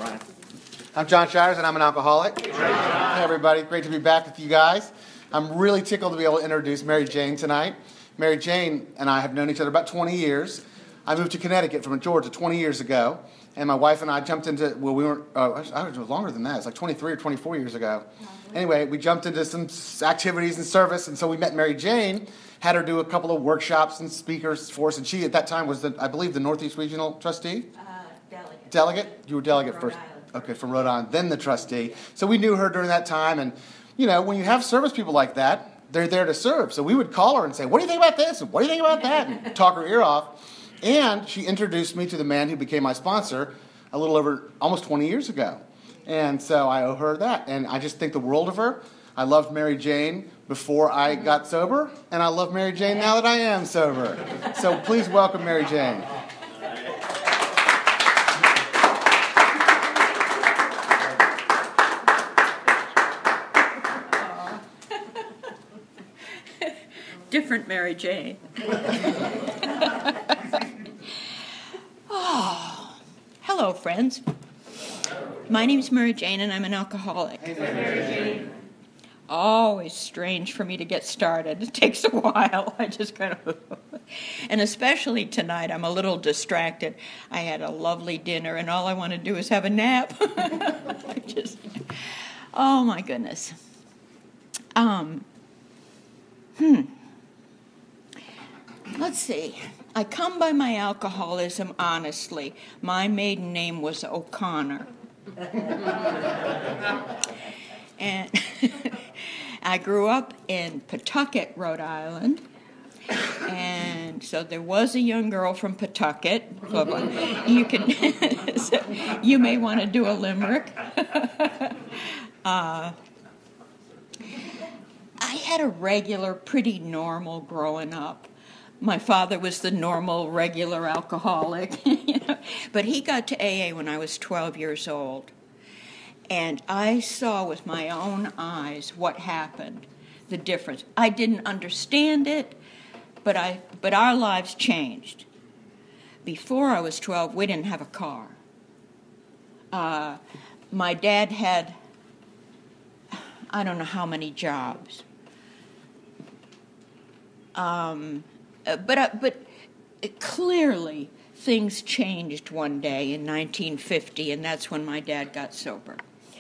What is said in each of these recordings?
Brian. I'm John Shires, and I'm an alcoholic. Hey, everybody. Great to be back with you guys. I'm really tickled to be able to introduce Mary Jane tonight. Mary Jane and I have known each other about 20 years. I moved to Connecticut from Georgia 20 years ago, and my wife and I jumped into, well, we weren't, it was longer than that. It was like 23 or 24 years ago. Anyway, we jumped into some activities and service, and so we met Mary Jane, had her do a couple of workshops and speakers for us, and she, at that time, was, I believe, the Northeast Regional Trustee? Delegate. Delegate? You were delegate first. Okay, from Rhode Island, then the trustee. So we knew her during that time, and, you know, when you have service people like that, they're there to serve. So we would call her and say, what do you think about this? And what do you think about that? And talk her ear off. And she introduced me to the man who became my sponsor a little over almost 20 years ago. And so I owe her that. And I just think the world of her. I loved Mary Jane before I got sober, and I love Mary Jane now that I am sober. So please welcome Mary Jane. Different Mary Jane. Oh, hello, friends. My name's Mary Jane, and I'm an alcoholic. Hey, Mary Jane. Always strange for me to get started. It takes a while. I just kind of... And especially tonight, I'm a little distracted. I had a lovely dinner, and all I want to do is have a nap. Oh, my goodness. Let's see. I come by my alcoholism honestly. My maiden name was O'Connor. And I grew up in Pawtucket, Rhode Island. And so there was a young girl from Pawtucket. You can, so you may want to do a limerick. I had a regular, pretty normal growing up. My father was the normal, regular alcoholic, but he got to AA when I was 12 years old. And I saw with my own eyes what happened, the difference. I didn't understand it, but our lives changed. Before I was 12, we didn't have a car. My dad had, I don't know how many jobs. But clearly things changed one day in 1950, and that's when my dad got sober.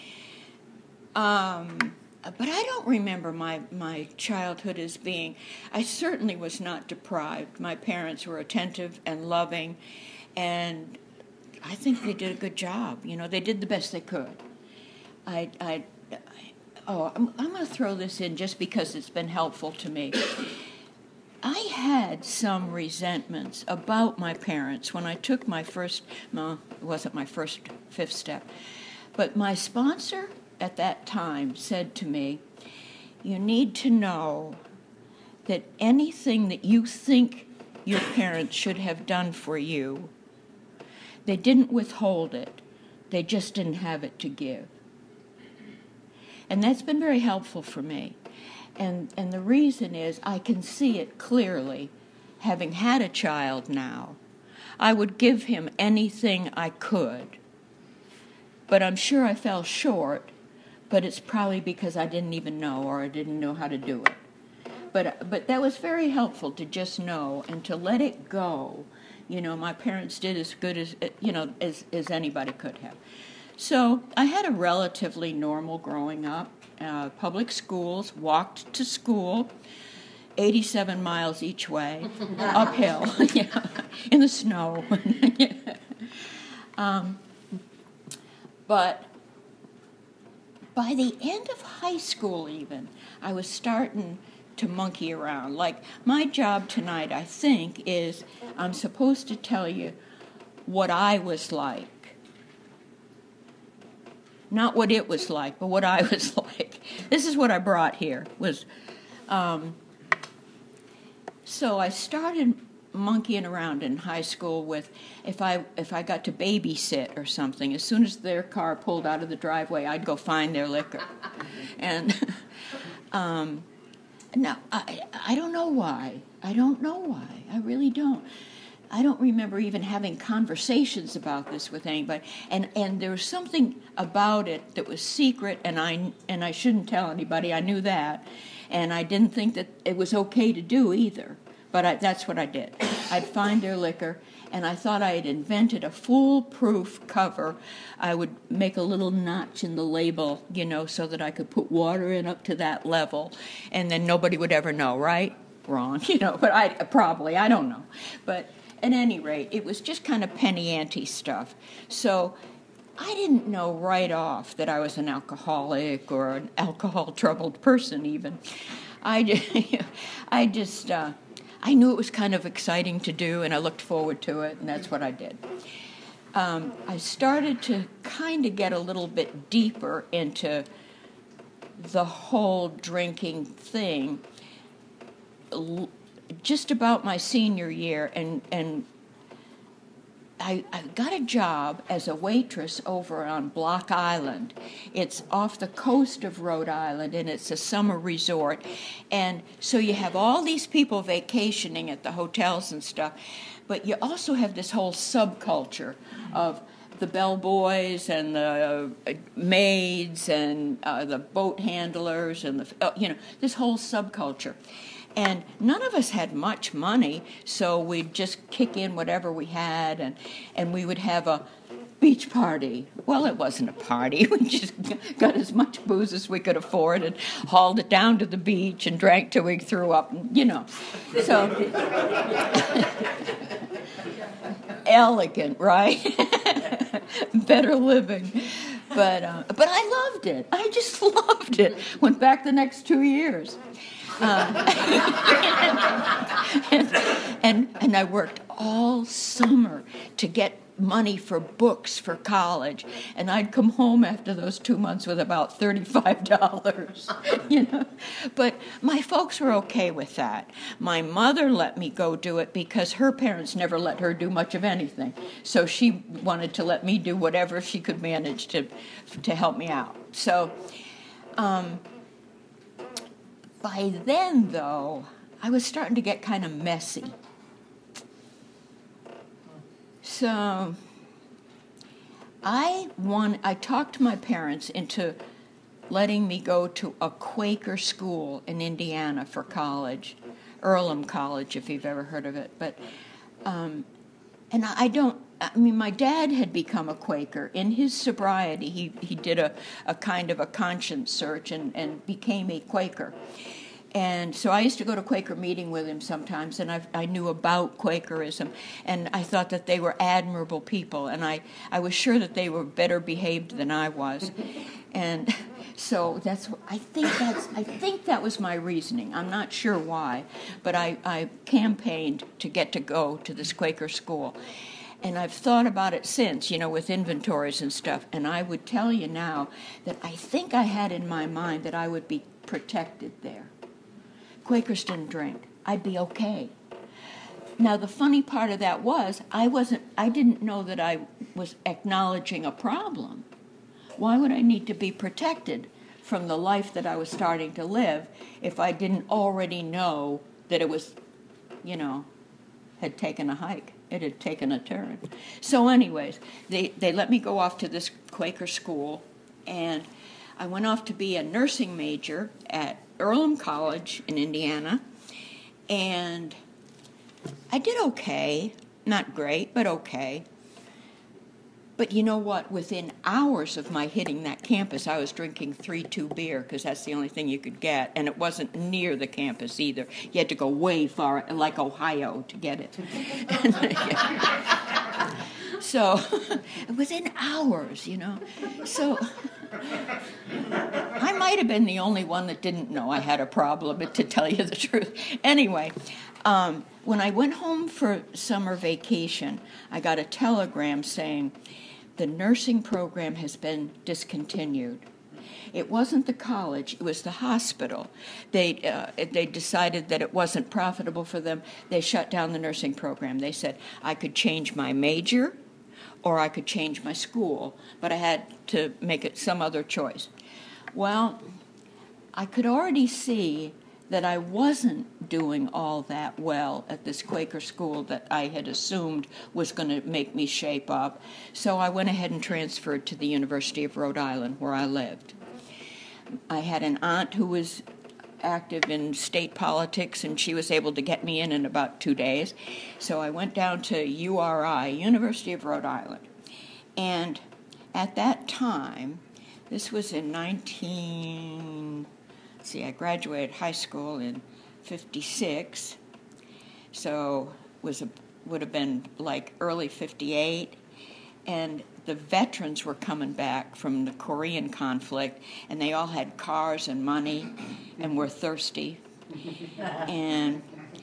But I don't remember my childhood as being, I certainly was not deprived. My parents were attentive and loving, and I think they did a good job. You know, they did the best they could. I'm going to throw this in just because it's been helpful to me. I had some resentments about my parents when I took my first, well, it wasn't my first fifth step, but my sponsor at that time said to me, you need to know that anything that you think your parents should have done for you, they didn't withhold it. They just didn't have it to give. And that's been very helpful for me. And the reason is I can see it clearly, having had a child now. I would give him anything I could, but I'm sure I fell short, but it's probably because I didn't even know or I didn't know how to do it. But that was very helpful to just know and to let it go. You know, my parents did as good as, as anybody could have. So I had a relatively normal growing up. Public schools, walked to school, 87 miles each way, uphill, in the snow. But by the end of high school even, I was starting to monkey around. Like, my job tonight, I think, is I'm supposed to tell you what I was like. Not what it was like, but what I was like. This is what I brought here. So I started monkeying around in high school with if I got to babysit or something. As soon as their car pulled out of the driveway, I'd go find their liquor. And now I don't know why. I don't know why. I really don't. I don't remember even having conversations about this with anybody. And there was something about it that was secret, and I shouldn't tell anybody. I knew that, and I didn't think that it was okay to do either. But that's what I did. I'd find their liquor, and I thought I had invented a foolproof cover. I would make a little notch in the label, so that I could put water in up to that level, and then nobody would ever know, right? Wrong, but I don't know. But at any rate, it was just kind of penny ante stuff. So I didn't know right off that I was an alcoholic or an alcohol-troubled person even. I knew it was kind of exciting to do, and I looked forward to it, and that's what I did. I started to kind of get a little bit deeper into the whole drinking thing just about my senior year, and I got a job as a waitress over on Block Island. It's off the coast of Rhode Island, and it's a summer resort. And so you have all these people vacationing at the hotels and stuff, but you also have this whole subculture of the bellboys and the maids and the boat handlers and this whole subculture. And none of us had much money, so we'd just kick in whatever we had, and we would have a beach party. Well, it wasn't a party. We just got as much booze as we could afford and hauled it down to the beach and drank till we threw up, So, elegant, right? Better living. But I loved it. I just loved it. Went back the next 2 years. And I worked all summer to get money for books for college, and I'd come home after those 2 months with about $35, But my folks were okay with that. My mother let me go do it because her parents never let her do much of anything, so she wanted to let me do whatever she could manage to help me out. So by then, though, I was starting to get kind of messy. So I talked my parents into letting me go to a Quaker school in Indiana for college, Earlham College, if you've ever heard of it. But my dad had become a Quaker. In his sobriety, he did a kind of a conscience search and became a Quaker. And so I used to go to Quaker meeting with him sometimes, and I knew about Quakerism, and I thought that they were admirable people, and I was sure that they were better behaved than I was. And so I think that was my reasoning. I'm not sure why, but I campaigned to get to go to this Quaker school. And I've thought about it since, with inventories and stuff, and I would tell you now that I think I had in my mind that I would be protected there. Quakers didn't drink. I'd be okay. Now, the funny part of that was I didn't know that I was acknowledging a problem. Why would I need to be protected from the life that I was starting to live if I didn't already know that it was, had taken a hike? It had taken a turn. So anyways, they let me go off to this Quaker school, and I went off to be a nursing major at Earlham College in Indiana, and I did okay. Not great, but okay. But you know what? Within hours of my hitting that campus, I was drinking 3-2 beer because that's the only thing you could get, and it wasn't near the campus either. You had to go way far, like Ohio, to get it. So within hours, So I might have been the only one that didn't know I had a problem, to tell you the truth. Anyway, when I went home for summer vacation, I got a telegram saying the nursing program has been discontinued. It wasn't the college, it was the hospital. They decided that it wasn't profitable for them. They shut down the nursing program. They said I could change my major or I could change my school, but I had to make it some other choice. Well, I could already see that I wasn't doing all that well at this Quaker school that I had assumed was going to make me shape up. So I went ahead and transferred to the University of Rhode Island, where I lived. I had an aunt who was active in state politics, and she was able to get me in about 2 days. So I went down to URI, University of Rhode Island. And at that time, this was in I graduated high school in 56, so would have been like early 58, and the veterans were coming back from the Korean conflict, and they all had cars and money and were thirsty. And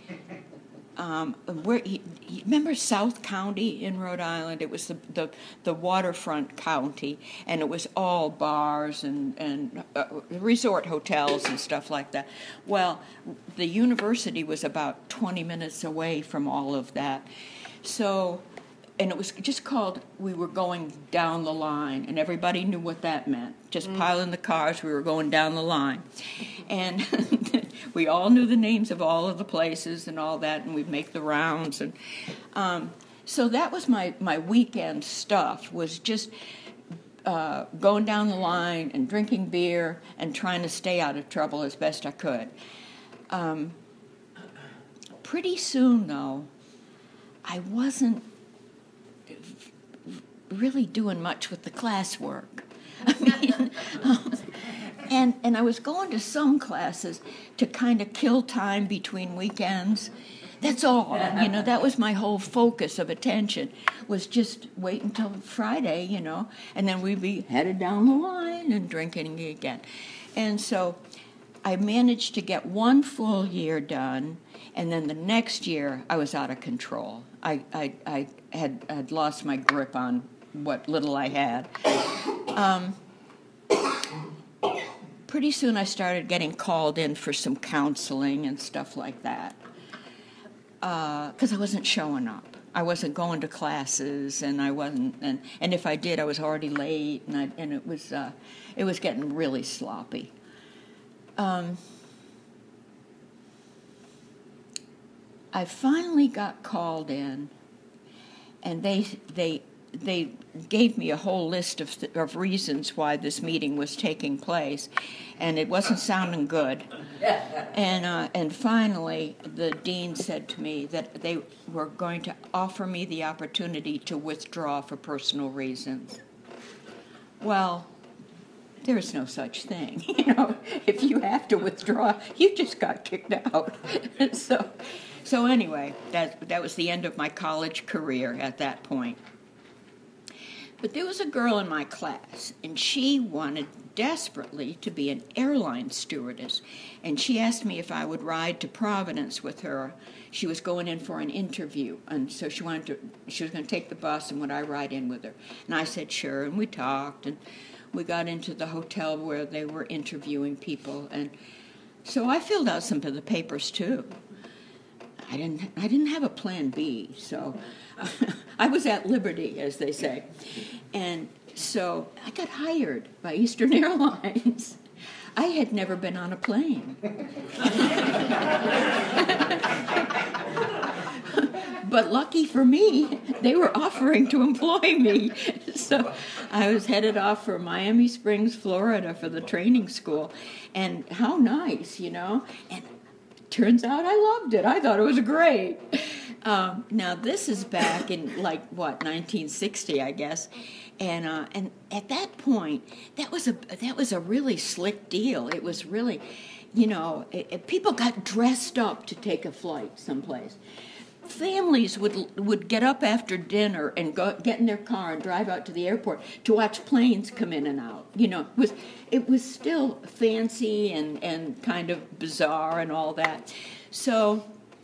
remember South County in Rhode Island? It was the waterfront county, and it was all bars and resort hotels and stuff like that. Well, the university was about 20 minutes away from all of that. So, and it was just called, we were going down the line, and everybody knew what that meant. Just pile in the cars, we were going down the line. And we all knew the names of all of the places and all that, and we'd make the rounds. And so that was my weekend stuff, was just going down the line and drinking beer and trying to stay out of trouble as best I could. Pretty soon, though, I wasn't really doing much with the classwork. I mean, and I was going to some classes to kind of kill time between weekends. That's all. That was my whole focus of attention, was just wait until Friday, and then we'd be headed down the line and drinking again. And so I managed to get one full year done, and then the next year I was out of control. I had lost my grip on what little I had. Pretty soon I started getting called in for some counseling and stuff like that, because I wasn't showing up. I wasn't going to classes, and I wasn't, and if I did, I was already late, and it was getting really sloppy. I finally got called in, and they gave me a whole list of reasons why this meeting was taking place, and it wasn't sounding good. And finally, the dean said to me that they were going to offer me the opportunity to withdraw for personal reasons. Well, there's no such thing. If you have to withdraw, you just got kicked out. So anyway, that was the end of my college career at that point. But there was a girl in my class, and she wanted desperately to be an airline stewardess. And she asked me if I would ride to Providence with her. She was going in for an interview, and so she was going to take the bus, and would I ride in with her? And I said sure, and we talked, and we got into the hotel where they were interviewing people. And so I filled out some of the papers too. I didn't have a plan B, so I was at liberty, as they say. And so I got hired by Eastern Airlines. I had never been on a plane. But lucky for me, they were offering to employ me. So I was headed off for Miami Springs, Florida for the training school. And how nice, And turns out I loved it. I thought it was great. Now this is back in 1960, I guess, and at that point, that was a really slick deal. It was really, people got dressed up to take a flight someplace. Families would get up after dinner and get in their car and drive out to the airport to watch planes come in and out. It was still fancy and kind of bizarre and all that. So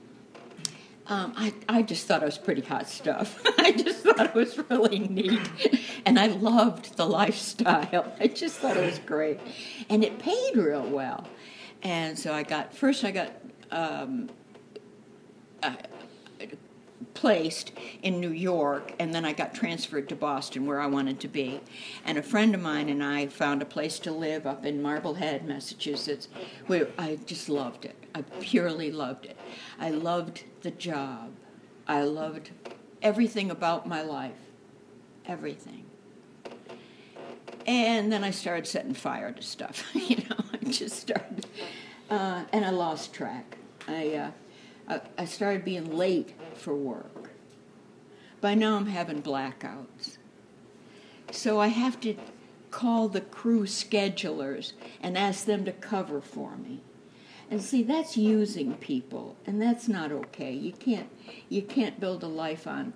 I just thought it was pretty hot stuff. I just thought it was really neat, and I loved the lifestyle. I just thought it was great, and it paid real well. And so I got placed in New York, and then I got transferred to Boston, where I wanted to be. And a friend of mine and I found a place to live up in Marblehead, Massachusetts, where I just loved it. I purely loved it. I loved the job. I loved everything about my life. Everything. And then I started setting fire to stuff. I just started, and I lost track. I started being late for work. By now I'm having blackouts. So I have to call the crew schedulers and ask them to cover for me. And see, that's using people, and that's not okay. You can't build a life on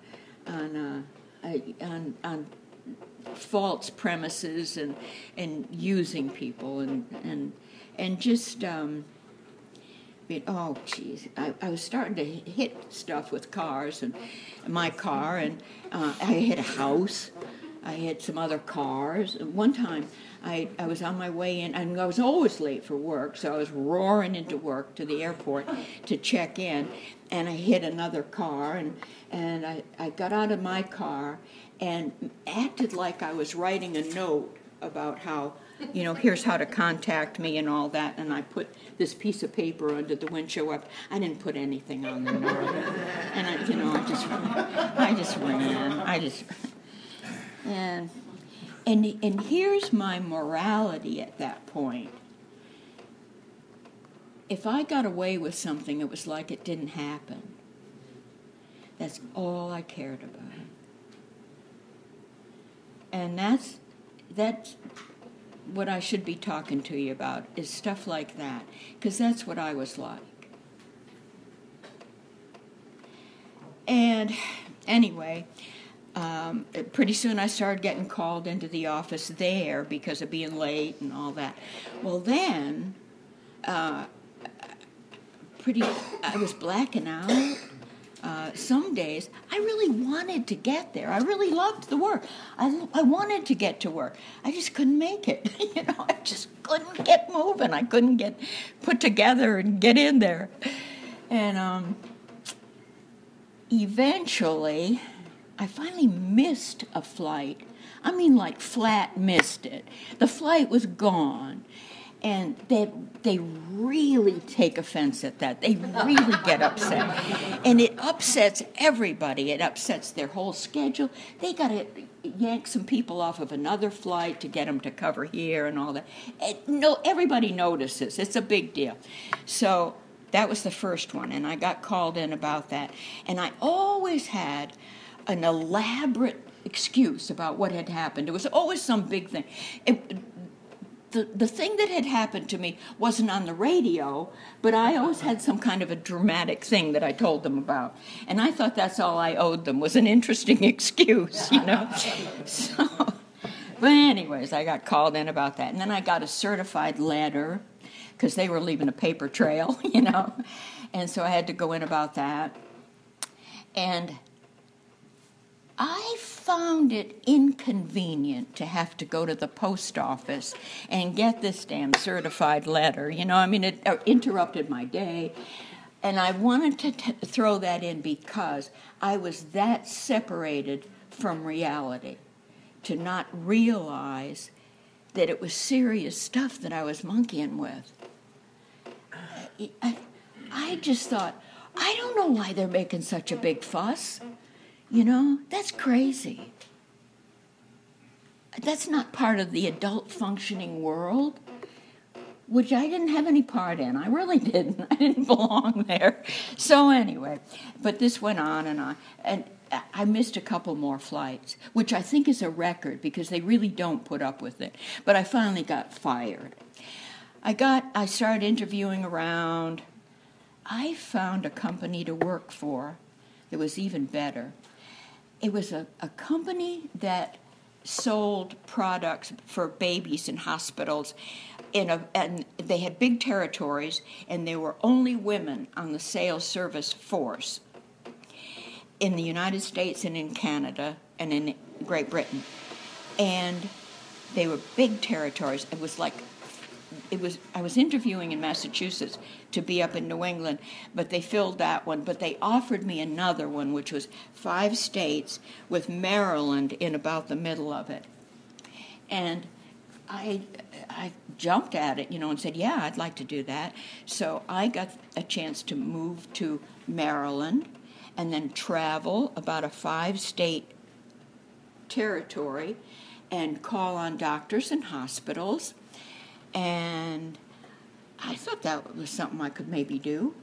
false premises and using people and just oh geez, I was starting to hit stuff with cars and my car, and I hit a house. I hit some other cars. And one time I was on my way in, and I was always late for work, so I was roaring into work to the airport to check in, and I hit another car, and I got out of my car and acted like I was writing a note about how, here's how to contact me and all that, and I put this piece of paper under the windshield. I didn't put anything on the note, and I just ran. And here's my morality at that point. If I got away with something, it was like it didn't happen. That's all I cared about. And that's what I should be talking to you about, is stuff like that, because that's what I was like. And anyway, pretty soon I started getting called into the office there because of being late and all that. Well, then, I was blacking out. Some days I really wanted to get there. I really loved the work. I wanted to get to work. I just couldn't make it. I just couldn't get moving. I couldn't get put together and get in there. And eventually, I finally missed a flight. I mean, like flat missed it. The flight was gone. And they really take offense at that. They really get upset. And it upsets everybody. It upsets their whole schedule. They got to yank some people off of another flight to get them to cover here and all that. Everybody notices. It's a big deal. So that was the first one, and I got called in about that. And I always had an elaborate excuse about what had happened. It was always some big thing. The thing that had happened to me wasn't on the radio, but I always had some kind of a dramatic thing that I told them about. And I thought that's all I owed them, was an interesting excuse, So, but anyways, I got called in about that. And then I got a certified letter, because they were leaving a paper trail, And so I had to go in about that. And I found it inconvenient to have to go to the post office and get this damn certified letter. It interrupted my day. And I wanted to throw that in because I was that separated from reality to not realize that it was serious stuff that I was monkeying with. I just thought, I don't know why they're making such a big fuss. That's crazy. That's not part of the adult functioning world, which I didn't have any part in. I really didn't. I didn't belong there. So anyway, but this went on and on. And I missed a couple more flights, which I think is a record because they really don't put up with it. But I finally got fired. I started interviewing around. I found a company to work for that was even better. It was a company that sold products for babies in hospitals, and they had big territories, and there were only women on the sales service force in the United States and in Canada and in Great Britain. And they were big territories. I was interviewing in Massachusetts to be up in New England, but they filled that one. But they offered me another one, which was 5 states with Maryland in about the middle of it. And I I jumped at it, and said, yeah, I'd like to do that. So I got a chance to move to Maryland and then travel about a 5-state territory and call on doctors and hospitals. And I thought that was something I could maybe do.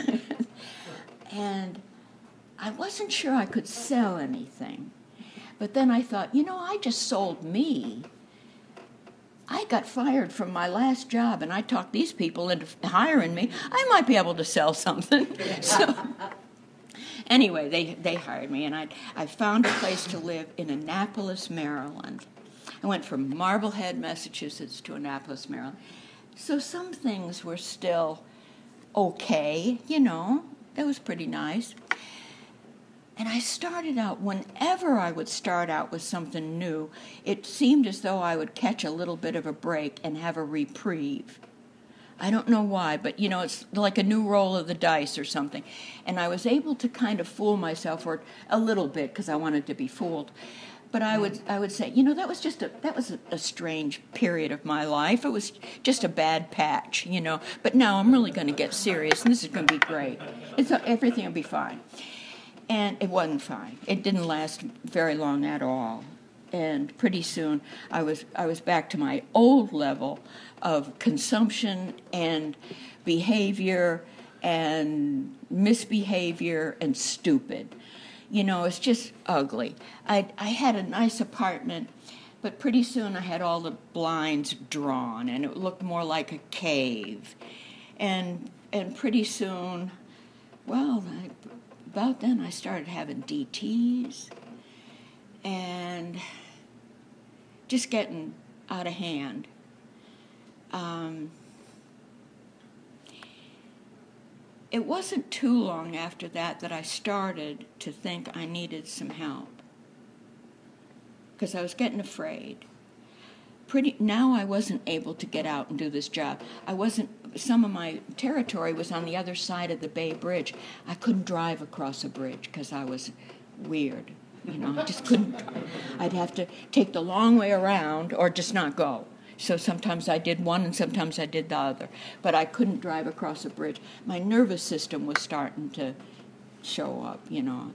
And I wasn't sure I could sell anything. But then I thought, I just sold me. I got fired from my last job, and I talked these people into hiring me. I might be able to sell something. So anyway, they hired me, and I found a place to live in Annapolis, Maryland. I went from Marblehead, Massachusetts to Annapolis, Maryland. So some things were still okay, That was pretty nice. And I started out, whenever I would start out with something new, it seemed as though I would catch a little bit of a break and have a reprieve. I don't know why, but, it's like a new roll of the dice or something. And I was able to kind of fool myself, or a little bit, because I wanted to be fooled. But I would say, that was a strange period of my life. It was just a bad patch, But now I'm really going to get serious, and this is going to be great. Everything will be fine. And it wasn't fine. It didn't last very long at all. And pretty soon I was back to my old level of consumption and behavior and misbehavior and stupid. It's just ugly. I had a nice apartment, but pretty soon I had all the blinds drawn, and it looked more like a cave. And pretty soon, about then I started having DTs and just getting out of hand. It wasn't too long after that I started to think I needed some help, because I was getting afraid. Now I wasn't able to get out and do this job. Some of my territory was on the other side of the Bay Bridge. I couldn't drive across a bridge because I was weird. I just couldn't. I'd have to take the long way around or just not go. So sometimes I did one and sometimes I did the other. But I couldn't drive across a bridge. My nervous system was starting to show up,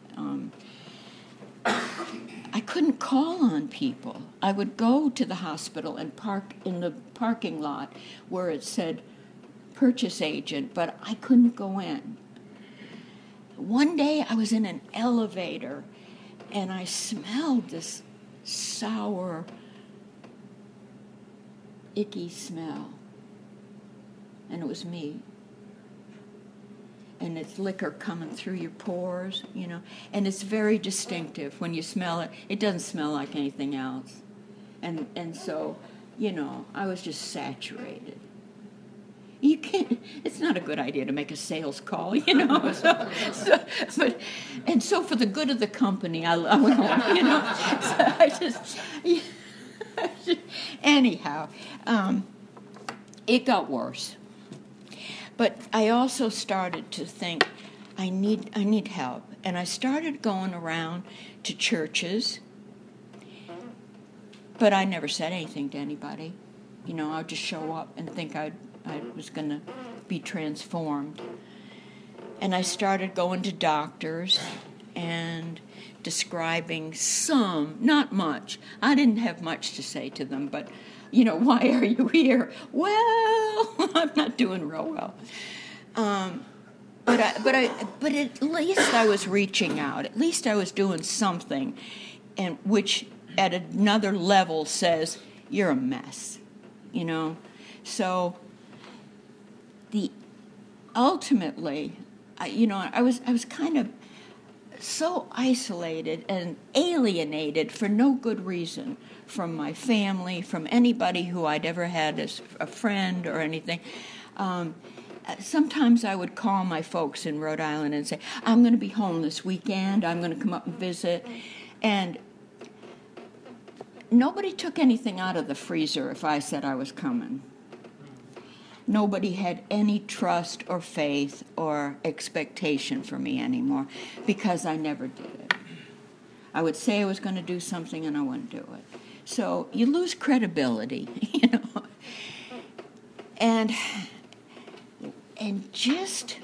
I couldn't call on people. I would go to the hospital and park in the parking lot where it said purchase agent, but I couldn't go in. One day I was in an elevator and I smelled this sour, icky smell. And it was me. And it's liquor coming through your pores, and it's very distinctive when you smell it. It doesn't smell like anything else. And so, I was just saturated. You can't, it's not a good idea to make a sales call, So for the good of the company, I went home, So anyhow, it got worse. But I also started to think, I need help. And I started going around to churches, but I never said anything to anybody. I'd just show up and think I was going to be transformed. And I started going to doctors and describing some, not much. I didn't have much to say to them, but why are you here? Well, I'm not doing real well. But at least I was reaching out. At least I was doing something, and which at another level says you're a mess, So ultimately, I was kind of so isolated and alienated for no good reason from my family, from anybody who I'd ever had as a friend or anything. Sometimes I would call my folks in Rhode Island and say, I'm going to be home this weekend, I'm going to come up and visit. And nobody took anything out of the freezer if I said I was coming. Nobody had any trust or faith or expectation for me anymore because I never did it. I would say I was going to do something and I wouldn't do it. So you lose credibility, And just,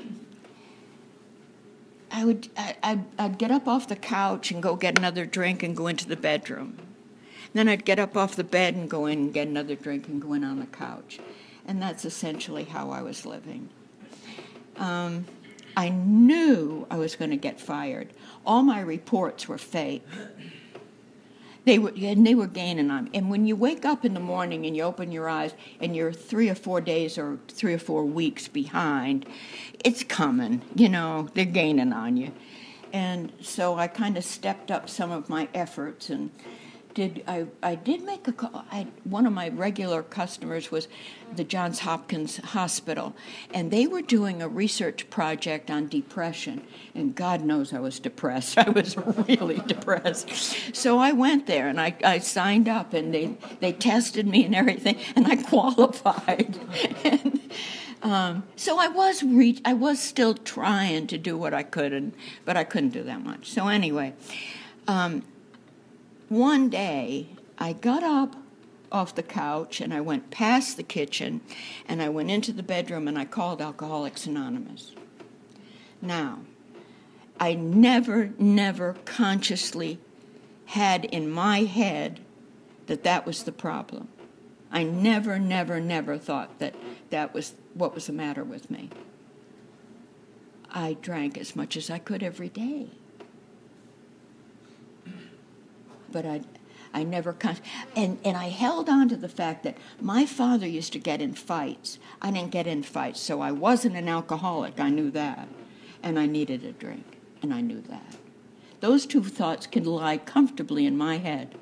I'd get up off the couch and go get another drink and go into the bedroom. Then I'd get up off the bed and go in and get another drink and go in on the couch. And that's essentially how I was living. I knew I was going to get fired. All my reports were fake. They were gaining on me. And when you wake up in the morning and you open your eyes and you're 3 or 4 days or 3 or 4 weeks behind, it's coming. They're gaining on you. And so I kind of stepped up some of my efforts and I did make a call. One of my regular customers was the Johns Hopkins Hospital, and they were doing a research project on depression, and God knows I was depressed. I was really depressed. So I went there, and I signed up, and they tested me and everything, and I qualified. So I was still trying to do what I could, but I couldn't do that much. So anyway, one day, I got up off the couch, and I went past the kitchen, and I went into the bedroom, and I called Alcoholics Anonymous. Now, I never consciously had in my head that was the problem. I never thought that was what was the matter with me. I drank as much as I could every day. But I never, and I held on to the fact that my father used to get in fights. I didn't get in fights, so I wasn't an alcoholic. I knew that. And I needed a drink, and I knew that. Those two thoughts can lie comfortably in my head.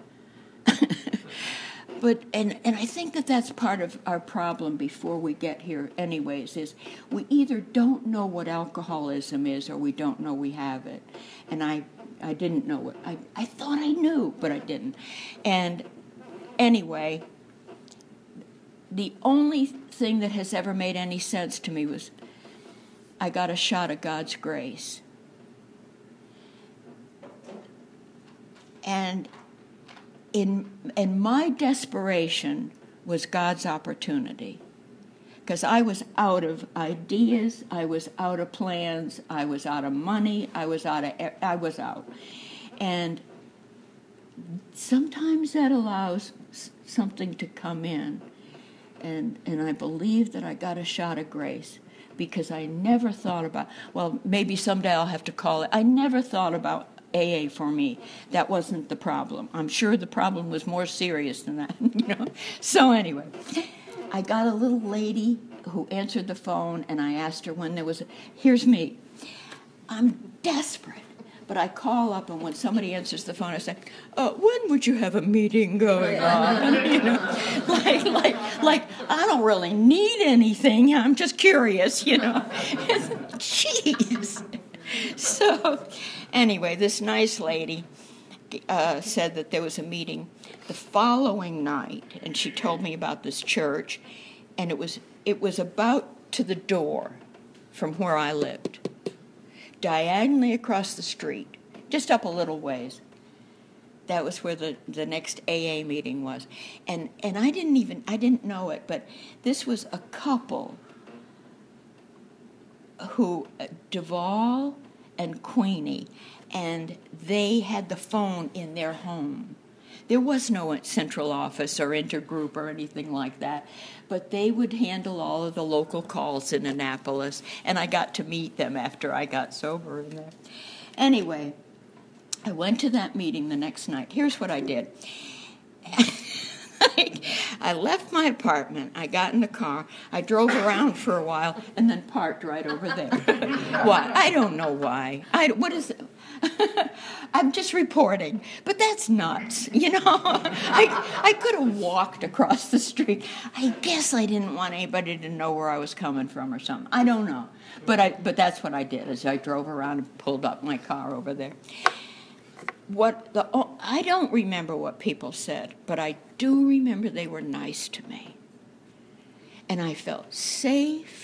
But I think that's part of our problem before we get here anyways, is we either don't know what alcoholism is or we don't know we have it. And I didn't know it. I thought I knew, but I didn't. And anyway, the only thing that has ever made any sense to me was I got a shot of God's grace. And in my desperation was God's opportunity. Because I was out of ideas, I was out of plans, I was out of money, I was out. And sometimes that allows something to come in. And I believe that I got a shot of grace because I never thought about, well, maybe someday I'll have to call it. I never thought about AA for me. That wasn't the problem. I'm sure the problem was more serious than that. So anyway, I got a little lady who answered the phone, and I asked her when there was here's me. I'm desperate. But I call up, and when somebody answers the phone, I say, when would you have a meeting going on? Like I don't really need anything. I'm just curious, Jeez. So anyway, this nice lady said that there was a meeting the following night, and she told me about this church, and it was about to the door from where I lived, diagonally across the street, just up a little ways. That was where the next AA meeting was, and I didn't know it, but this was a couple who Duvall and Queenie, and they had the phone in their home. There was no central office or intergroup or anything like that, but they would handle all of the local calls in Annapolis, and I got to meet them after I got sober in there. Anyway, I went to that meeting the next night. Here's what I did. I left my apartment. I got in the car. I drove around for a while and then parked right over there. Why? I don't know why. What is it? I'm just reporting, but that's nuts, I could have walked across the street. I guess I didn't want anybody to know where I was coming from or something. I don't know, but that's what I did. Is I drove around and pulled up my car over there. I don't remember what people said, but I do remember they were nice to me, and I felt safe,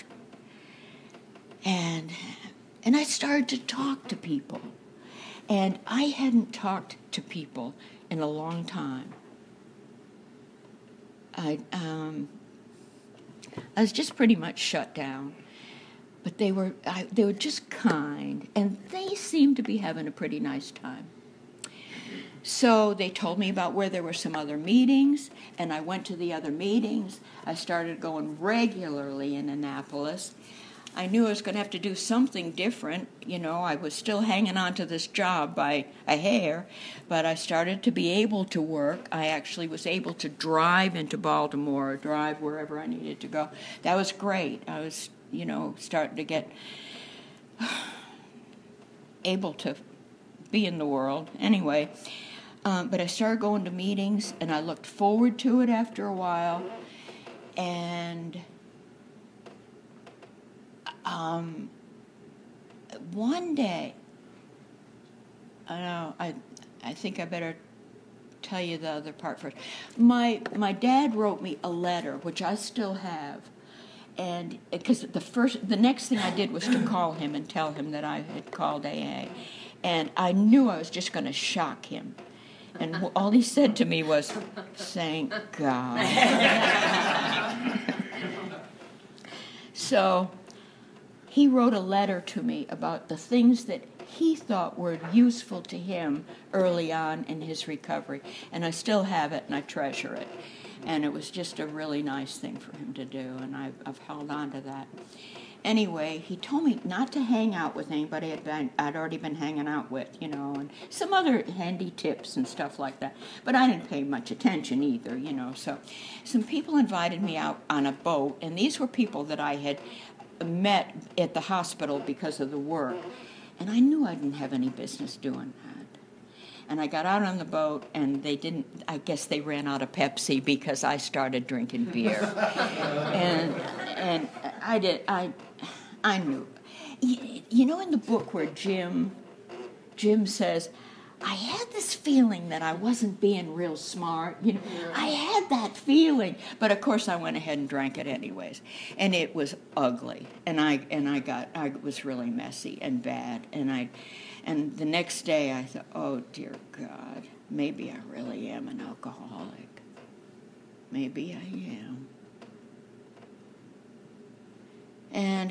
and I started to talk to people. And I hadn't talked to people in a long time. I was just pretty much shut down. But they were just kind, and they seemed to be having a pretty nice time. So they told me about where there were some other meetings, and I went to the other meetings. I started going regularly in Annapolis. I knew I was going to have to do something different. You know, I was still hanging on to this job by a hair, but I started to be able to work. I actually was able to drive into Baltimore, or drive wherever I needed to go. That was great. I was, you know, starting to get able to be in the world. Anyway, but I started going to meetings, and I looked forward to it after a while, and one day, I think I better tell you the other part first. My dad wrote me a letter, which I still have, and because the next thing I did was to call him and tell him that I had called AA, and I knew I was just going to shock him, and all he said to me was, "Thank God." So he wrote a letter to me about the things that he thought were useful to him early on in his recovery. And I still have it, and I treasure it. And it was just a really nice thing for him to do, and I've held on to that. Anyway, he told me not to hang out with anybody I'd already been hanging out with, you know, and some other handy tips and stuff like that. But I didn't pay much attention either, you know. So some people invited me out on a boat, and these were people that I had met at the hospital because of the work, and I knew I didn't have any business doing that. And I got out on the boat, and I guess they ran out of Pepsi because I started drinking beer. and I knew. You know, in the book where Jim says, I had this feeling that I wasn't being real smart. You know, I had that feeling, but of course I went ahead and drank it anyways, and it was ugly, and I was really messy and bad, and the next day I thought, oh dear God, maybe I really am an alcoholic. Maybe I am, and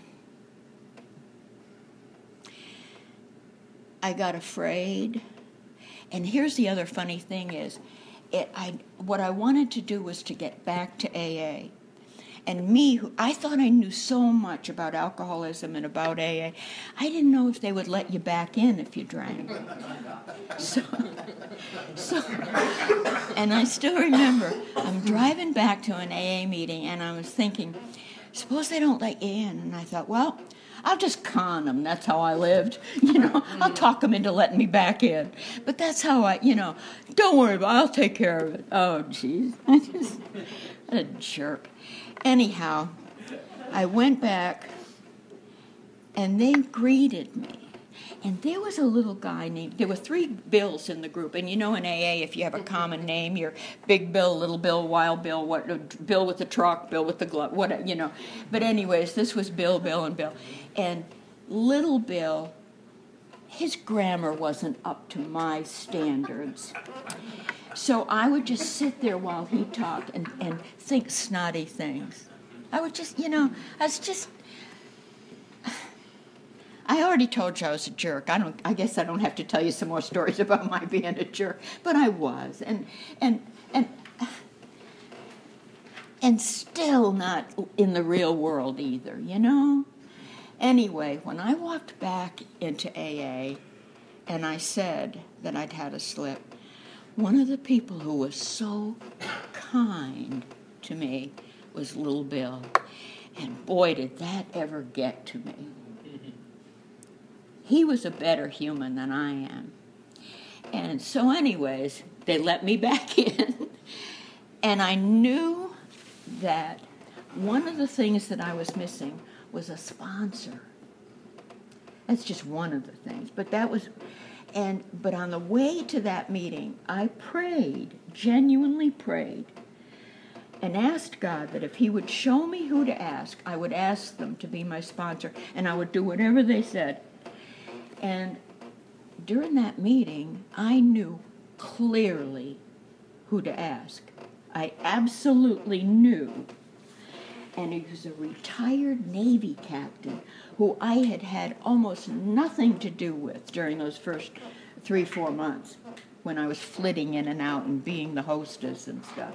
I got afraid. And here's the other funny thing is, what I wanted to do was to get back to AA. And me, who I thought I knew so much about alcoholism and about AA, I didn't know if they would let you back in if you drank. So, and I still remember, I'm driving back to an AA meeting, and I was thinking, suppose they don't let you in. And I thought, well, I'll just con them. That's how I lived. You know, I'll talk them into letting me back in. But that's how don't worry about it. I'll take care of it. Oh, jeez. What a jerk. Anyhow, I went back, and they greeted me. And there was a little guy there were 3 Bills in the group. And you know, in AA, if you have a common name, you're Big Bill, Little Bill, Wild Bill, Bill with the truck, Bill with the glove, whatever, you know. But anyways, this was Bill, and Bill. And Little Bill, his grammar wasn't up to my standards. So I would just sit there while he talked and think snotty things. I would just, I already told you I was a jerk. I guess I don't have to tell you some more stories about my being a jerk, but I was, and still not in the real world either, you know. Anyway, when I walked back into AA, and I said that I'd had a slip, one of the people who was so kind to me was Little Bill, and boy, did that ever get to me. He was a better human than I am. And so anyways, they let me back in. And I knew that one of the things that I was missing was a sponsor. That's just one of the things. But on the way to that meeting, I prayed, genuinely prayed, and asked God that if he would show me who to ask, I would ask them to be my sponsor, and I would do whatever they said. And during that meeting, I knew clearly who to ask. I absolutely knew. and he was a retired Navy captain who I had had almost nothing to do with during those first 3-4 months when I was flitting in and out and being the hostess and stuff.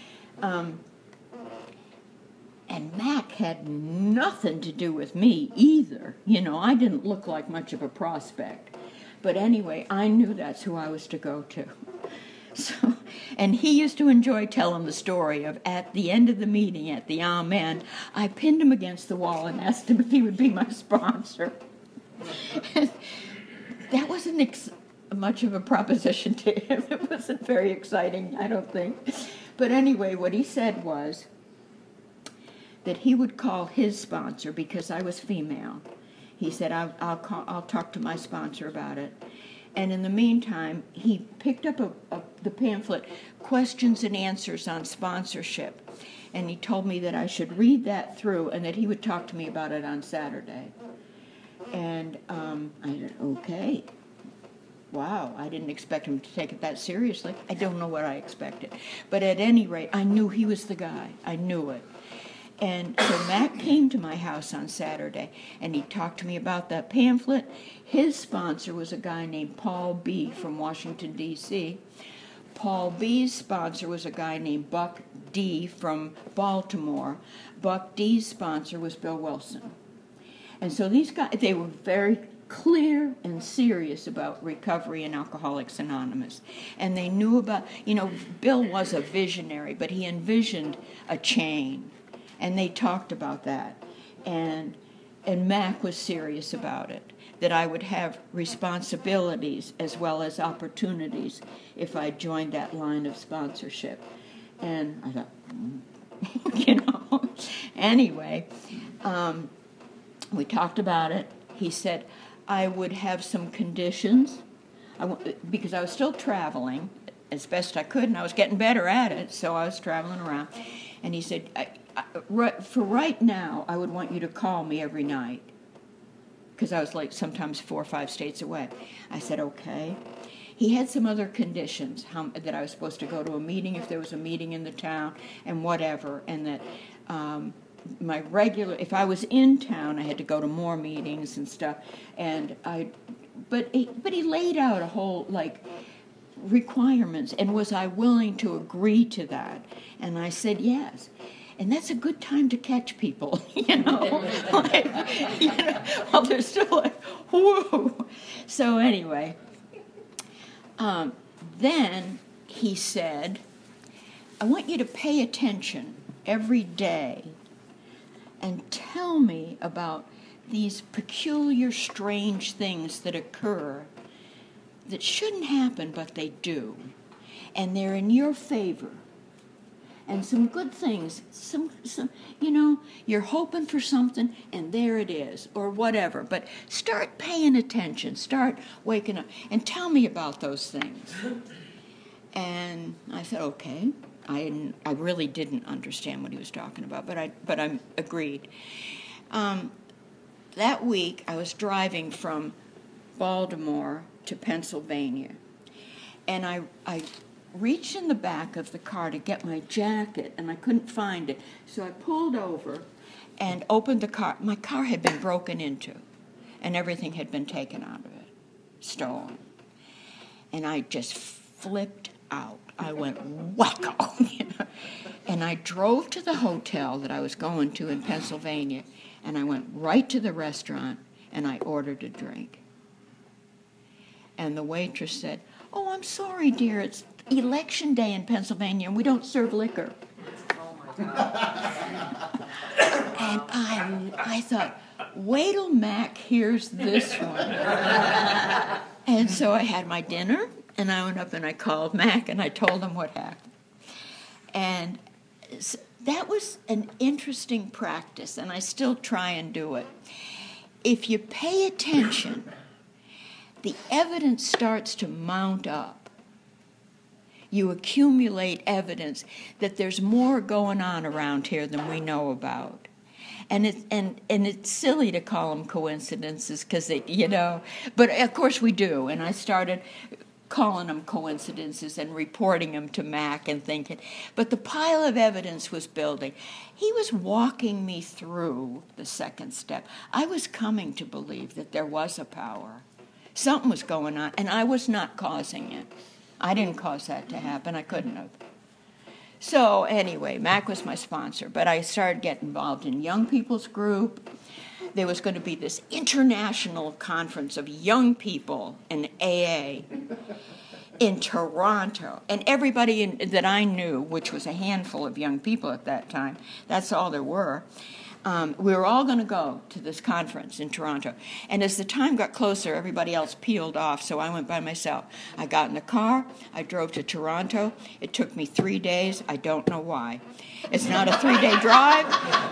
And Mac had nothing to do with me either. You know, I didn't look like much of a prospect. But anyway, I knew that's who I was to go to. So, and he used to enjoy telling the story of at the end of the meeting, at the amen, I pinned him against the wall and asked him if he would be my sponsor. And that wasn't much of a proposition to him. It wasn't very exciting, I don't think. But anyway, what he said was that he would call his sponsor because I was female. He said, I'll talk to my sponsor about it. And in the meantime, he picked up the pamphlet, Questions and Answers on Sponsorship. And he told me that I should read that through and that he would talk to me about it on Saturday. And I said, okay. Wow, I didn't expect him to take it that seriously. I don't know what I expected. But at any rate, I knew he was the guy. I knew it. And so Mac came to my house on Saturday, and he talked to me about that pamphlet. His sponsor was a guy named Paul B. from Washington, D.C. Paul B.'s sponsor was a guy named Buck D. from Baltimore. Buck D.'s sponsor was Bill Wilson. And so these guys, they were very clear and serious about recovery in Alcoholics Anonymous. And they knew about, Bill was a visionary, but he envisioned a chain. And they talked about that. And Mac was serious about it, that I would have responsibilities as well as opportunities if I joined that line of sponsorship. And I thought, Anyway, we talked about it. He said I would have some conditions because I was still traveling as best I could, and I was getting better at it, so I was traveling around. And he said, for right now, I would want you to call me every night, because I was like sometimes 4 or 5 states away. I said, okay. He had some other conditions, that I was supposed to go to a meeting if there was a meeting in the town and whatever, and that if I was in town, I had to go to more meetings and stuff. But he laid out a whole, requirements, and was I willing to agree to that? And I said yes. And that's a good time to catch people, while they're still like, whoa. So anyway, then he said, I want you to pay attention every day and tell me about these peculiar, strange things that occur that shouldn't happen, but they do. And they're in your favor. And some good things, some you're hoping for something, and there it is, or whatever. But start paying attention, start waking up, and tell me about those things. And I said, okay. I really didn't understand what he was talking about, but I agreed. That week, I was driving from Baltimore to Pennsylvania, and I reached in the back of the car to get my jacket, and I couldn't find it. So I pulled over and opened the car. My car had been broken into, and everything had been taken out of it, stolen. And I just flipped out. I went wacko. And I drove to the hotel that I was going to in Pennsylvania, and I went right to the restaurant, and I ordered a drink. And the waitress said, oh, I'm sorry, dear, it's Election Day in Pennsylvania, and we don't serve liquor. Oh, my God. And I thought, wait till Mac hears this one. And so I had my dinner, and I went up and I called Mac, and I told him what happened. And that was an interesting practice, and I still try and do it. If you pay attention, the evidence starts to mount up. You accumulate evidence that there's more going on around here than we know about. And it's silly to call them coincidences because but of course we do. And I started calling them coincidences and reporting them to Mac and thinking, but the pile of evidence was building. He was walking me through the second step. I was coming to believe that there was a power. Something was going on, and I was not causing it. I didn't cause that to happen. I couldn't have. So anyway, Mac was my sponsor, but I started getting involved in young people's group. There was going to be this international conference of young people in AA in Toronto. And everybody that I knew, which was a handful of young people at that time, that's all there were, we were all going to go to this conference in Toronto. And as the time got closer, everybody else peeled off, so I went by myself. I got in the car. I drove to Toronto. It took me 3 days. I don't know why. It's not a 3-day drive.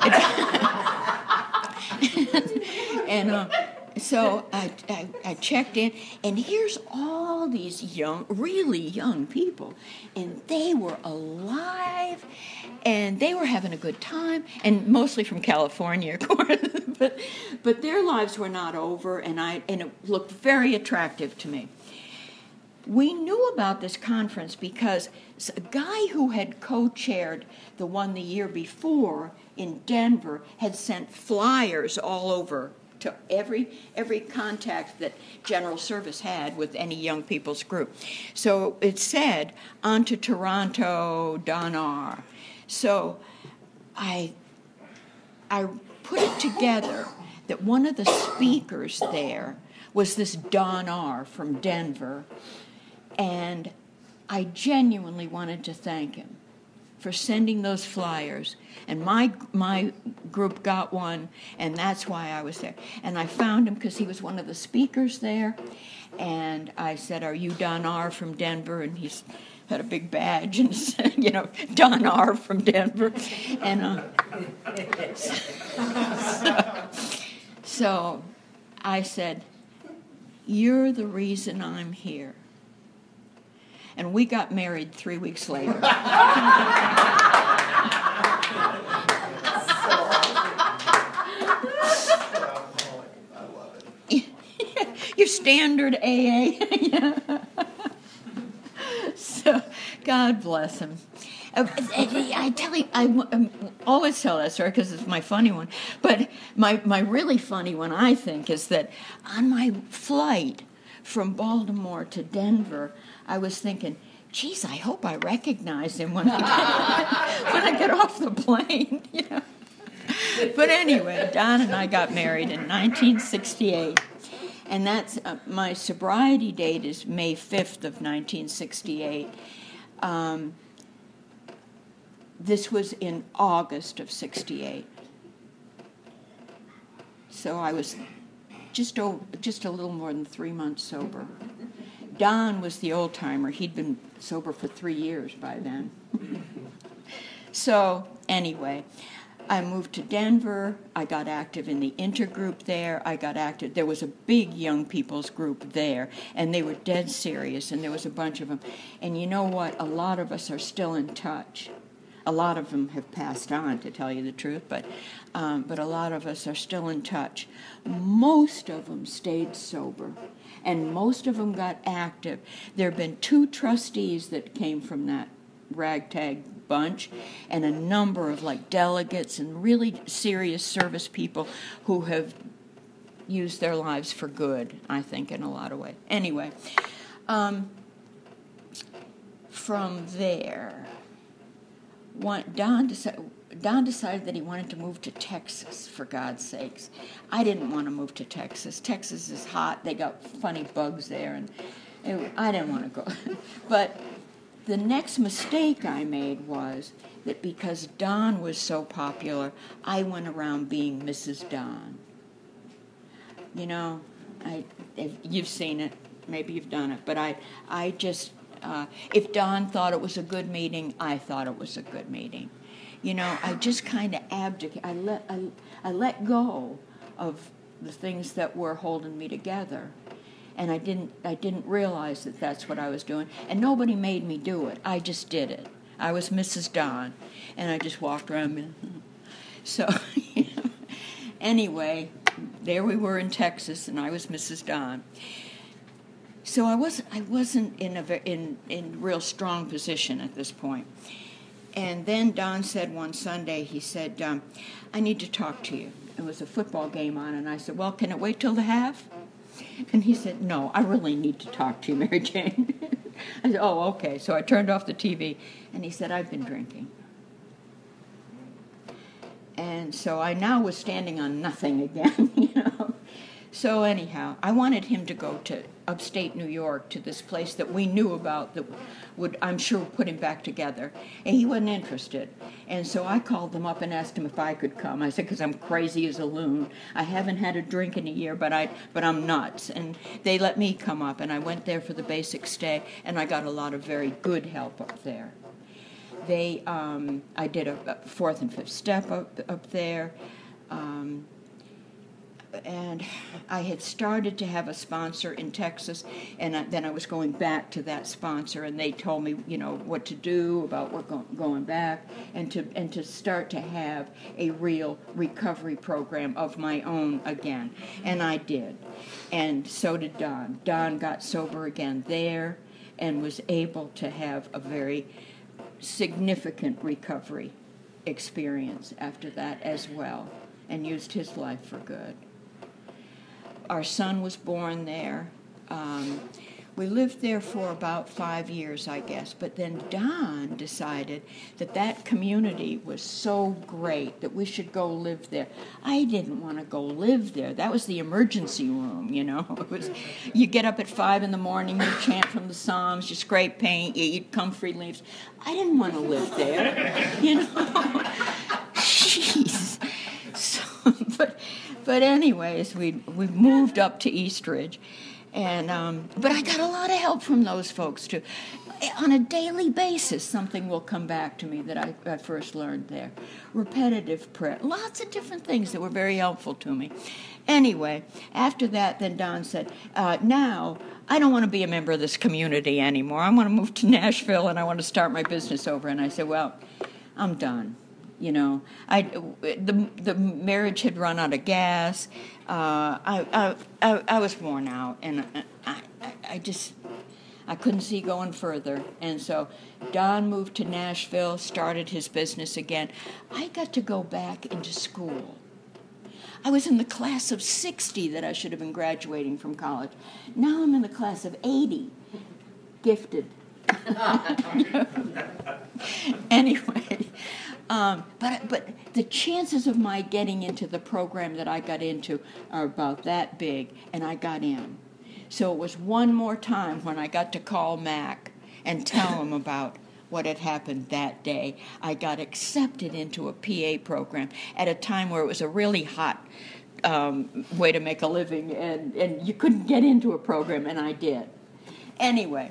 And so I checked in, and here's all these young, really young people, and they were alive, and they were having a good time, and mostly from California, of course, but their lives were not over, and it looked very attractive to me. We knew about this conference because a guy who had co-chaired the one the year before in Denver had sent flyers all over to every contact that General Service had with any young people's group. So it said, on to Toronto, Don R. So I put it together that one of the speakers there was this Don R. from Denver, and I genuinely wanted to thank him for sending those flyers. And my group got one, and that's why I was there. And I found him because he was one of the speakers there. And I said, "Are you Don R. from Denver?" And he's had a big badge and said, Don R. from Denver. And so I said, "You're the reason I'm here." And we got married 3 weeks later. Your standard AA. So, God bless him. I tell you, I always tell that story because it's my funny one. But my really funny one, I think, is that on my flight from Baltimore to Denver, I was thinking, geez, I hope I recognize him when I get off the plane. But anyway, Don and I got married in 1968. And that's my sobriety date is May 5th of 1968. This was in August of 68. So I was just a little more than 3 months sober. Don was the old-timer. He'd been sober for 3 years by then. So anyway, I moved to Denver. I got active in the intergroup there. There was a big young people's group there, and they were dead serious, and there was a bunch of them. And you know what? A lot of us are still in touch. A lot of them have passed on, to tell you the truth, but a lot of us are still in touch. Most of them stayed sober, and most of them got active. There have been 2 trustees that came from that ragtag bunch, and a number of delegates and really serious service people who have used their lives for good, I think, in a lot of ways. Anyway, from there, Don decided that he wanted to move to Texas, for God's sakes. I didn't want to move to Texas. Texas is hot. They got funny bugs there, and I didn't want to go. But the next mistake I made was that because Don was so popular, I went around being Mrs. Don. If you've seen it, maybe you've done it, but I just, if Don thought it was a good meeting, I thought it was a good meeting. I just kind of abdicated. I let go of the things that were holding me together. And I didn't realize that that's what I was doing. And nobody made me do it. I just did it. I was Mrs. Don, and I just walked around. So, anyway, there we were in Texas, and I was Mrs. Don. So I wasn't in in real strong position at this point. And then Don said one Sunday, he said, I need to talk to you. It was a football game on, and I said, well, can it wait till the half? And he said, no, I really need to talk to you, Mary Jane. I said, oh, okay. So I turned off the TV, and he said, I've been drinking. And so I now was standing on nothing again, you know. So anyhow, I wanted him to go to upstate New York, to this place that we knew about that would, I'm sure, put him back together. And he wasn't interested. And so I called them up and asked him if I could come. I said, because I'm crazy as a loon. I haven't had a drink in a year, but I'm nuts. And they let me come up, and I went there for the basic stay, and I got a lot of very good help up there. I did a fourth and fifth step up there. And I had started to have a sponsor in Texas, and then I was going back to that sponsor, and they told me, you know, what to do about going back, and to start to have a real recovery program of my own again, and I did, and so did Don. Don got sober again there, and was able to have a very significant recovery experience after that as well, and used his life for good. Our son was born there. We lived there for about 5 years, I guess. But then Don decided that community was so great that we should go live there. I didn't want to go live there. That was the emergency room, you know. It was, you get up at 5 in the morning, you chant from the Psalms, you scrape paint, you eat comfrey leaves. I didn't want to live there, you know. Jeez. But anyways, we moved up to Eastridge, and but I got a lot of help from those folks too. On a daily basis, something will come back to me that I first learned there. Repetitive prayer, lots of different things that were very helpful to me. Anyway, after that, then Don said, now I don't want to be a member of this community anymore. I want to move to Nashville, and I want to start my business over. And I said, well, I'm done. You know, the marriage had run out of gas. I was worn out, and I couldn't see going further. And so Don moved to Nashville, started his business again. I got to go back into school. I was in the class of 60 that I should have been graduating from college. Now I'm in the class of 80, gifted. Anyway. But the chances of my getting into the program that I got into are about that big, and I got in. So it was one more time when I got to call Mac and tell him about what had happened that day. I got accepted into a PA program at a time where it was a really hot way to make a living, and you couldn't get into a program, and I did. Anyway,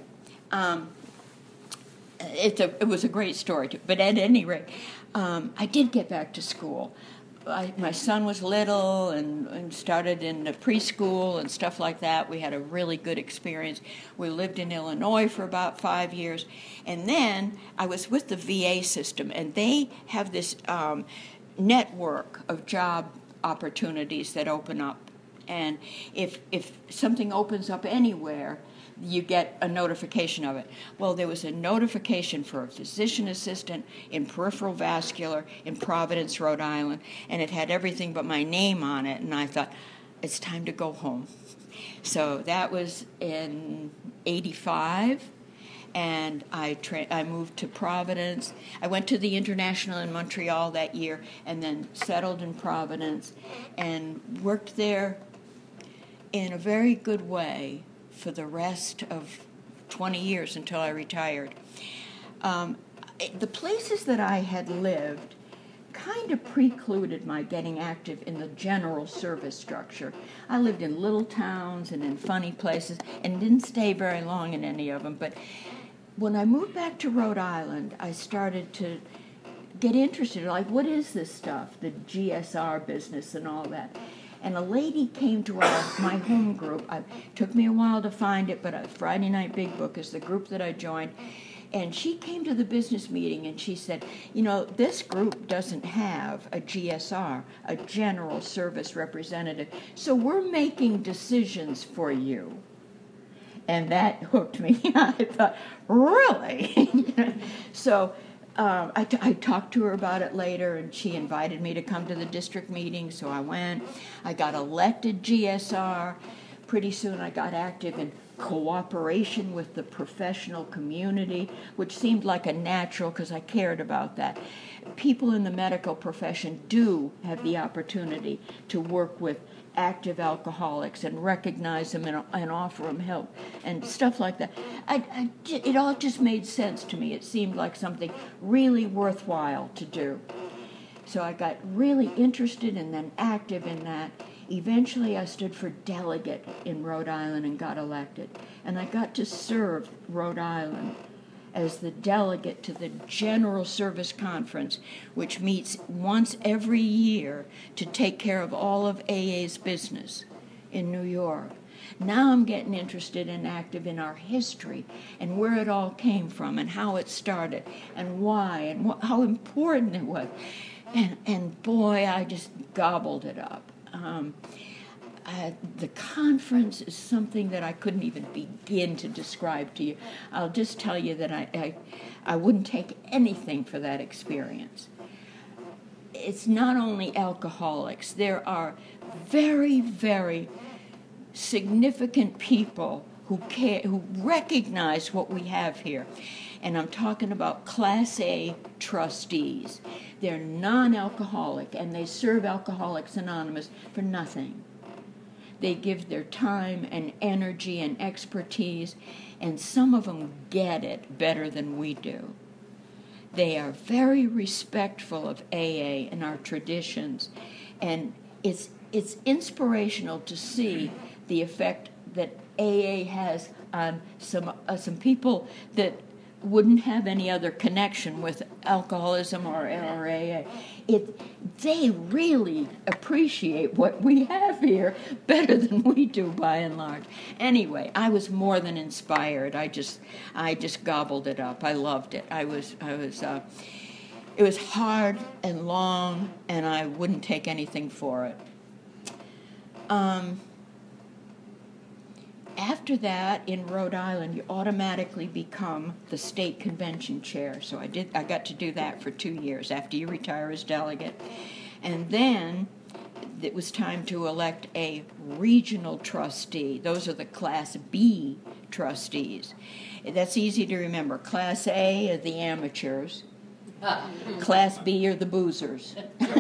it was a great story, but at any rate, I did get back to school. My son was little and started in the preschool and stuff like that. We had a really good experience. We lived in Illinois for about 5 years. And then I was with the VA system, and they have this network of job opportunities that open up. And if something opens up anywhere, you get a notification of it. Well, there was a notification for a physician assistant in peripheral vascular in Providence, Rhode Island, and it had everything but my name on it, and I thought, it's time to go home. So that was in 85, and I moved to Providence. I went to the International in Montreal that year, and then settled in Providence, and worked there in a very good way for the rest of 20 years until I retired. The places that I had lived kind of precluded my getting active in the general service structure. I lived in little towns and in funny places and didn't stay very long in any of them. But when I moved back to Rhode Island, I started to get interested. Like, what is this stuff, the GSR business and all that? And a lady came to my home group. It took me a while to find it, but Friday Night Big Book is the group that I joined. And she came to the business meeting, and she said, you know, this group doesn't have a GSR, a General Service Representative, so we're making decisions for you. And that hooked me. I thought, really? So I talked to her about it later, and she invited me to come to the district meeting, so I went. I got elected GSR. Pretty soon I got active in cooperation with the professional community, which seemed like a natural because I cared about that. People in the medical profession do have the opportunity to work with active alcoholics and recognize them and offer them help and stuff like that. It all just made sense to me. It seemed like something really worthwhile to do. So I got really interested and then active in that. Eventually I stood for delegate in Rhode Island and got elected. And I got to serve Rhode Island as the delegate to the General Service Conference, which meets once every year to take care of all of AA's business in New York. Now I'm getting interested and active in our history and where it all came from and how it started and why and how important it was. And boy, I just gobbled it up. The conference is something that I couldn't even begin to describe to you. I'll just tell you that I wouldn't take anything for that experience. It's not only alcoholics. There are very, very significant people who recognize what we have here. And I'm talking about Class A trustees. They're non-alcoholic, and they serve Alcoholics Anonymous for nothing. They give their time and energy and expertise, and some of them get it better than we do. They are very respectful of AA and our traditions, and it's inspirational to see the effect that AA has on some people that wouldn't have any other connection with alcoholism or AA. They really appreciate what we have here better than we do by and large. Anyway, I was more than inspired. I just gobbled it up. I loved it. It was hard and long, and I wouldn't take anything for it. After that, in Rhode Island, you automatically become the state convention chair. So I got to do that for 2 years after you retire as delegate. And then it was time to elect a regional trustee. Those are the Class B trustees. That's easy to remember. Class A are the amateurs. Class B are the boozers.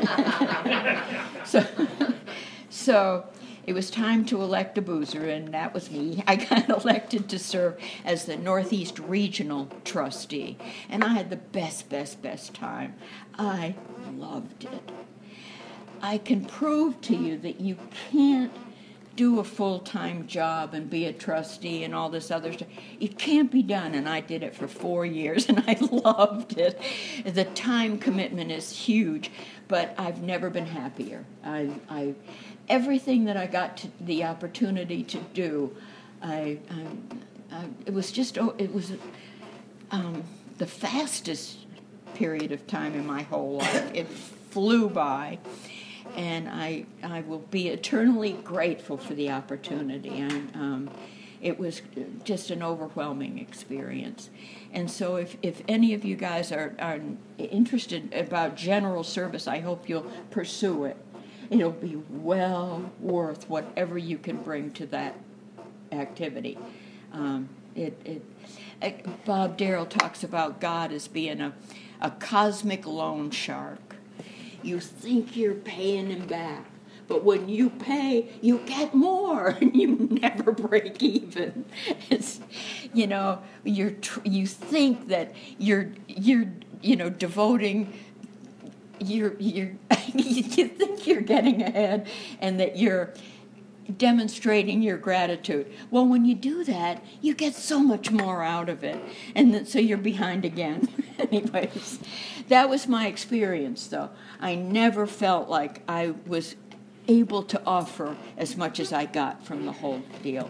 So it was time to elect a boozer, and that was me. I got elected to serve as the Northeast Regional Trustee, and I had the best time. I loved it. I can prove to you that you can't do a full-time job and be a trustee and all this other stuff. It can't be done, and I did it for 4 years, and I loved it. The time commitment is huge, but I've never been happier. Everything that I got the opportunity to do, it was the fastest period of time in my whole life. It flew by, and I will be eternally grateful for the opportunity. And it was just an overwhelming experience. And so if any of you guys are interested about general service, I hope you'll pursue it. It'll be well worth whatever you can bring to that activity. Bob Darrell talks about God as being a cosmic loan shark. You think you're paying him back, but when you pay, you get more, and you never break even. It's, you think that you're devoting. You think you're getting ahead and that you're demonstrating your gratitude. Well, when you do that, you get so much more out of it, and so you're behind again. Anyways, that was my experience, though. I never felt like I was able to offer as much as I got from the whole deal.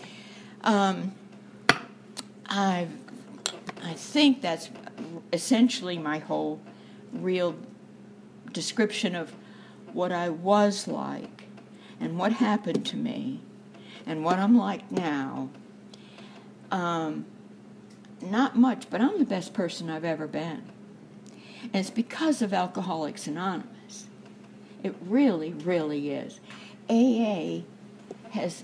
I think that's essentially my whole real description of what I was like and what happened to me and what I'm like now. Not much, but I'm the best person I've ever been. And it's because of Alcoholics Anonymous. It really, really is. AA has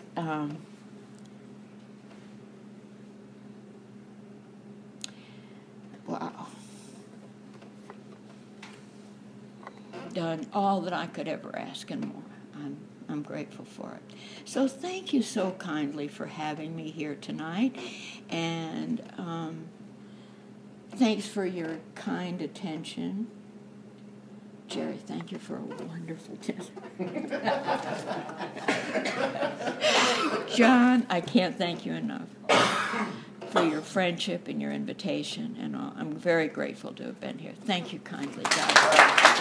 done all that I could ever ask and more. I'm grateful for it. So thank you so kindly for having me here tonight, and thanks for your kind attention. Jerry, thank you for a wonderful dinner. John, I can't thank you enough for your friendship and your invitation, and all. I'm very grateful to have been here. Thank you kindly, guys.